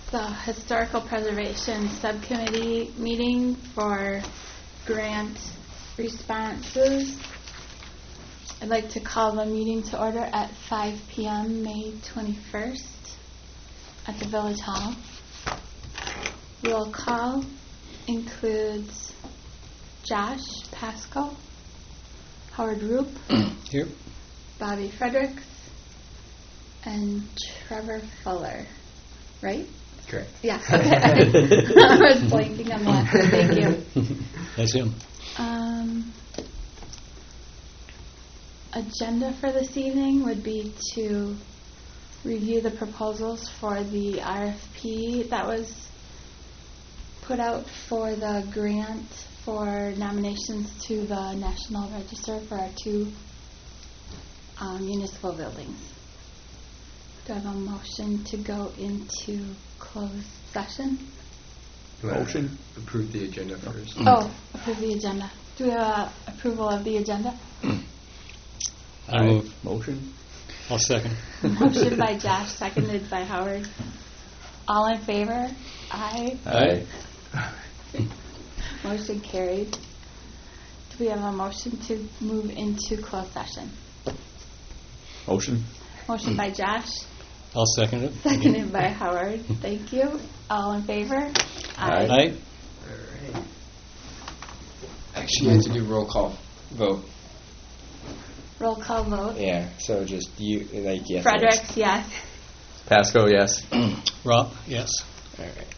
the Historical Preservation Subcommittee meeting for grant responses. I'd like to call the meeting to order at 5 p.m. May 21st at the Village Hall. Roll call includes Josh Pasco, Howard Roop, Here. Bobby Fredericks, and Trevor Fuller. Right? Correct. Yeah, okay. I was blanking on the last one. Thank you. That's him. Agenda for this evening would be to review the proposals for the RFP that was put out for the grant for nominations to the National Register for our two municipal buildings. Do I have a motion to go into closed session? Motion. Approve the agenda first. Oh, approve the agenda. Do we have approval of the agenda? I move. Motion. I'll second. Motion by Josh, seconded by Howard. All in favor? Aye. Aye. Motion carried. Do we have a motion to move into closed session? Motion. Motion by Josh, I'll second it. seconded by Howard. Thank you. All in favor? Aye. All right. Actually, you have to do roll call vote. Roll call vote. Yeah, so just you, like, yes. Fredericks, yes. Pasco, yes. Rob, yes. All right.